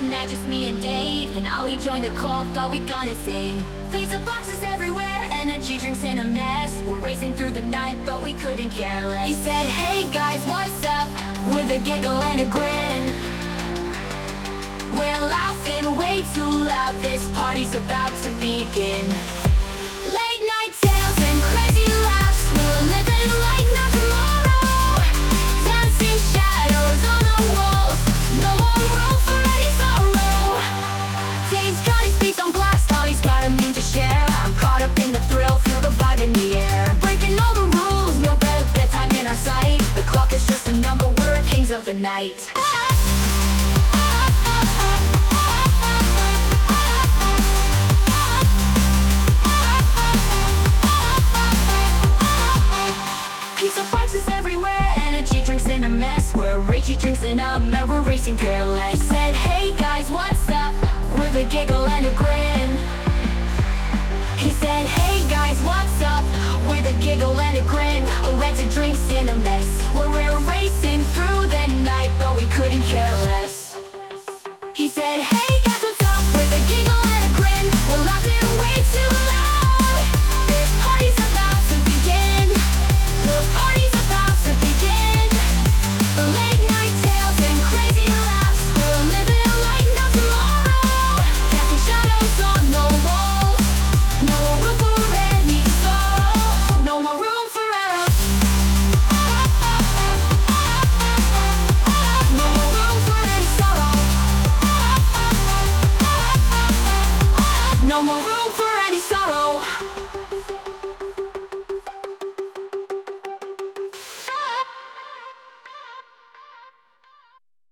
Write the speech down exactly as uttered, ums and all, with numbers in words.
night, just me and Dave. And Ollie joined the call, thought we gonna sing. Pizza boxes everywhere, energy drinks in a mess. We're racing through the night, but we couldn't care less. He said, hey guys, what's up? With a giggle and a grin. We're laughing way too loud, this party's about to begin. Late night tales and crazy laughs, we're living like no tomorrow. Dancing shadows on the walls, no more room for any sorrow. Dave's got his feet on blast, all he's got a mean to share. I'm caught up in the thrill, feel the vibe in the air. Breaking all the rules, no better bedtime in our sight. The clock is just a number, we're kings of the night. Pizza boxes everywhere, energy drinks in a mess. We're ragey drinks in a mess, we're racing careless. Said, hey guys, what's up? With a giggle and a grin. He said, hey guys, what's up? With a giggle and a grin. Let's drinks in a mess. We're